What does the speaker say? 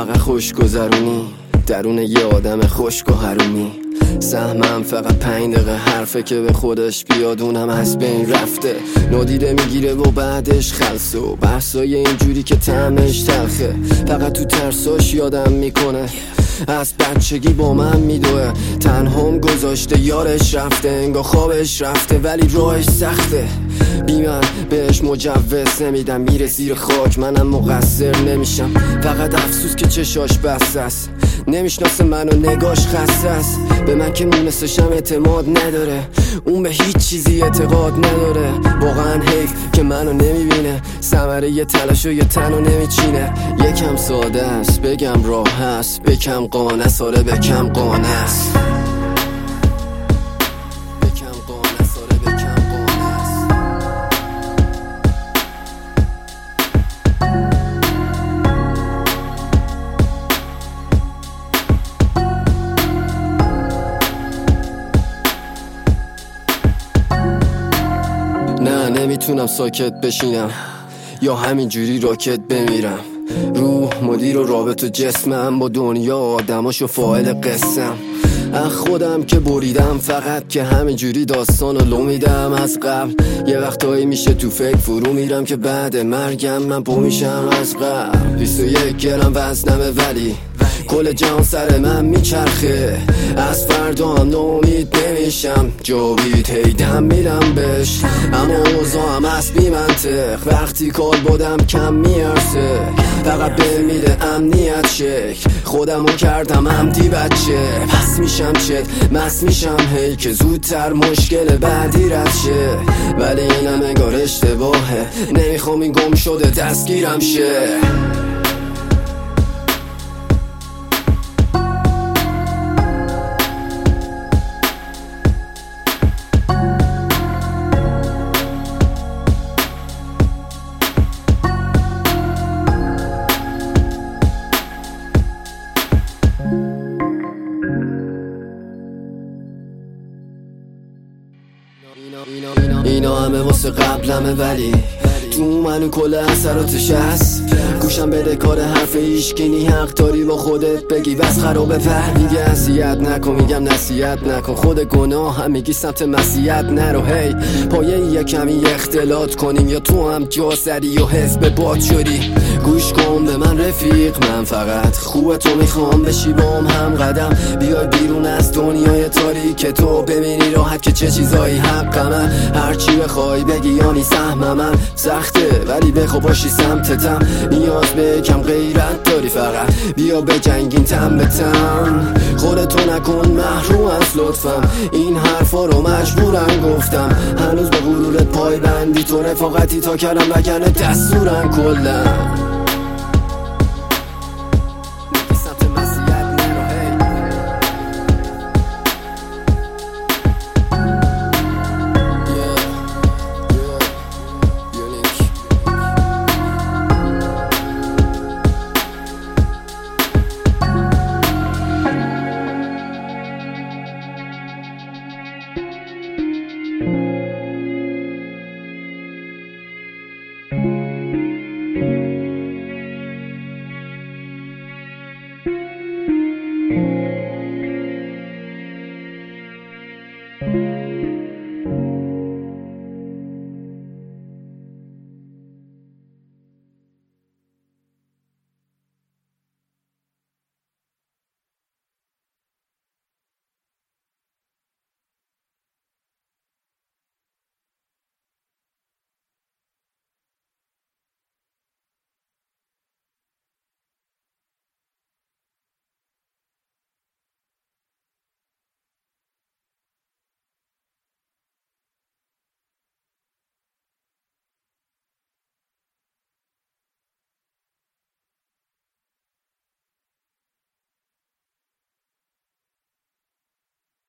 فقط خوش گذرونی درون یه آدم خشک و حرومی. سهمم فقط 5 دقیقه حرفه که به خودش بیاد اونم از بین رفته. نادیده میگیره و بعدش خلصه و بحثای اینجوری که طعمش تلخه. فقط تو ترساش یادم میکنه از بچگی با من میدوه. تنهام گذاشته یارش رفته انگار خوابش رفته ولی راهش سخته. بی من بهش مجوز نمیدم میره زیر خاک منم مقصر نمیشم. فقط افسوس که چشاش بسته است نمیشناسه منو نگاش خسته است. به من که مونسشم اعتماد نداره اون به هیچ چیزی اعتقاد نداره. واقعا حیف که منو نمیبینه ثمره یه تلاش و یه تنو نمیچینه. یکم ساده است بگم راه هست بکم قانه ساره بکم قانه است. نه نمیتونم ساکت بشینم یا همینجوری راکت بمیرم. روح مدیر و رابط و جسمم با دنیا آدماش و فاعل قسم. خودم که بریدم فقط که همینجوری داستان رو لو میدم از قبل. یه وقتایی میشه تو فکر فرو میرم که بعد مرگم من پو میشم از قبل. 21 گرم وزنمه ولی کل جان سر من میچرخه. از فردا هم نومید نمیشم جاوید هیدم میرم بهش. اما اوضاعم از بی منطق وقتی کال بودم کم میارسه. فقط به میده امنیت شکل خودمو کردم عمدی بچه. پس میشم چت مس میشم هی که زودتر مشکل بعدی رد شه. ولی اینم انگار اشتباهه نمیخوام این گم شده دستگیرم شه. اینا همه واسه قبلمه ولی تو منو کل اثراتش هست. گوشم بده کار حرف ایشگینی حق داری با خودت بگی بس خرابه پر. میگه اذیت نکن میگم نصیحت نکن خود گناه هم میگی سمت مسیحیت نرو. هی پایه یه کمی اختلاط کنیم یا تو هم جا زدی و حزب باد شدی. گوش کن به من رفیق من فقط خوبه تو میخوام بشی بام هم قدم. بیای بیرون از دنیای تاریک تو ببینی راحت که چه چیزایی حق من. هرچی بخوای بگی یعنی سهم من سخته ولی بخوا باشی سمتتم. نیاز به کم غیرت داری فقط بیا بجنگین تن به تن. خودتو نکن محروم از لطفم این حرفا رو مجبورم گفتم. هنوز به غرورت پای بندی تو رفاقتی تا کردم وگرنه دستورم کلم.